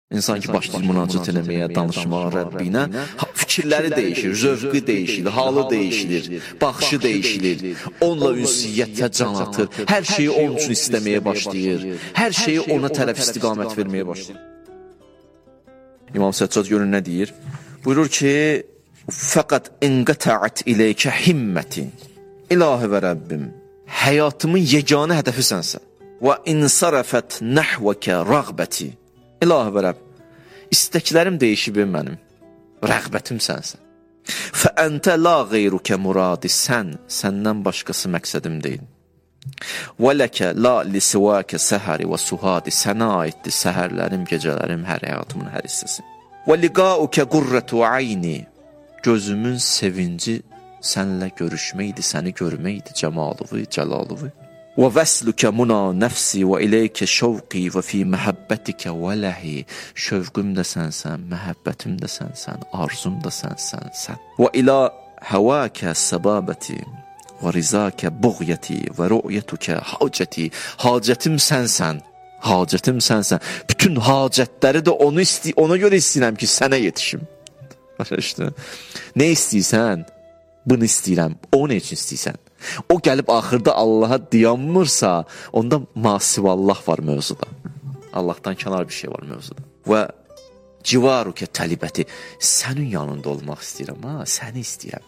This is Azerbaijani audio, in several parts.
İnsan ki, başlayır münacat eləməyə, danışmağa Rəbbinə, fikirləri dəyişir, zövqü dəyişir, halı dəyişilir, baxışı dəyişilir, onunla ünsiyyətə can atır, hər şeyi onun üçün istəməyə başlayır, hər şeyi ona tərəf istiqamət verməyə başlayır. İmam Səccad görün nə deyir? Buyurur ki, fəqət inqətəət iləykə himmətin, İlahi və Rəbbim, həyatımın yeganə hədəfi sənsən, və insarəfət nəhvəkə rəğbəti, İlahi və Rəbb, istəklərim deyişib mənim, rəğbətim sənsən. Fəəntə la qeyrukə muradi, səndən başqası məqsədim deyil. Və ləkə la lisivəkə səhəri və suhadi, sənə aiddir səhərlərim, gecələrim, hər həyatımın hər hissəsi. Və liqaukə qurrətu ayni, gözümün sevinci sənlə görüşməkdir, səni görməkdir, cəmalıvı, cəlalıvı. Və vəslükə muna nəfsi və iləykə şəvqi və fi məhəbbətikə və ləhi, şövqüm də sənsən, məhəbbətim də sənsən, arzum da sənsən, sən. Və ilə həvəkə səbabəti və rizəkə buğyəti və rü'yətükə hacəti, hacətim sənsən, hacətim sənsən. Bütün hacətləri də ona görə istəyirəm ki, sənə yetişim. Başa işte. Nə istəyirsən? Bunu istəyirəm. O nə üçün istəyirsən? O gəlib axırda Allaha dayanmırsa, onda masivallah var mövzuda. Allahdan kənar bir şey var mövzuda. Və civarukə təlibəti, sənin yanında olmaq istəyirəm, səni istəyirəm.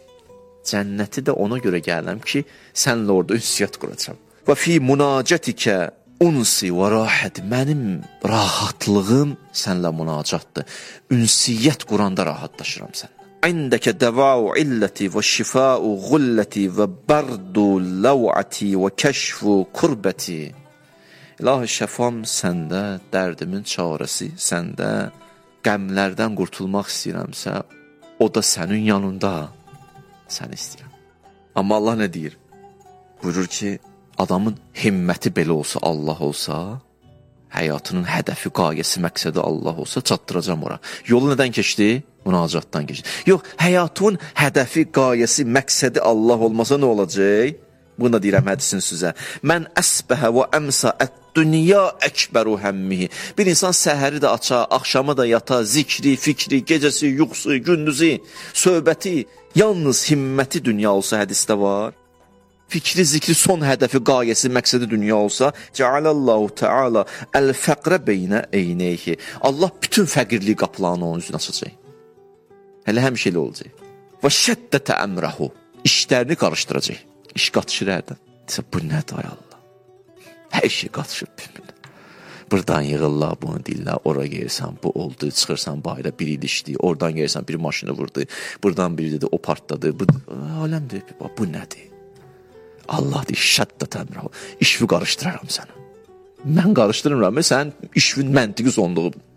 Cənnəti də ona görə gələm ki, sənlə orada ünsiyyət quracam. Və fi münacətikə unsi və rahət, mənim rahatlığım sənlə münacatdır. Ünsiyyət quranda rahatlaşıram sənlə. İndəkə dəvau illəti və şifau gulləti və bərdu ləvəti və kəşfu kurbəti. İlahi, şəfam səndə, dərdimin çarəsi səndə, qəmlərdən qurtulmaq istəyirəmsə, o da sənin yanında, səni istəyirəm. Amma Allah nə deyir? Buyurur ki, adamın himməti belə olsa, Allah olsa, həyatının hədəfi, qayəsi, məqsədi Allah olsa, çatdıracam ora. Yolu nədən keçdi? Münacatdan keçdi. Yox, həyatının hədəfi, qayəsi, məqsədi Allah olmasa nə olacaq? Bunu da deyirəm hədisin sizə. Mən əsbəhə və əmsa ət-dünya əkbəru həmmihi. Bir insan səhəri də aça, axşamı da yata, zikri, fikri, gecəsi, yuxusu, gündüzü, söhbəti, yalnız himməti dünya olsa hədisdə var. Fikri, zikri, son hədəfi, qayəsi, məqsədi dünya olsa, Cəalallahu Teala əl-fəqrə beynə eynəyhi. Allah bütün fəqirliyi qapılarını onun üzünə açacaq. Hələ həmişə elə olacaq. Və şəddətə əmrəhu, işlərini qarışdıracaq. İş qatışır hərdən. Desə, bu nədir ay Allah? Hər şey qatışır bir-birinə. Buradan yığırlar, bunu deyirlər, ora gelirsən, bu oldu, çıxırsan bayra, bir il işləyir, oradan gelirsən, bir maşını vurdu, buradan biri dedi, o partladı, aləmdir, bu nədir? Allah deyir, şəddət əmrəhu, işvi qarışdıraram sənə. Mən qarışdırmıram, sən işvin məntiqi sonluğudur.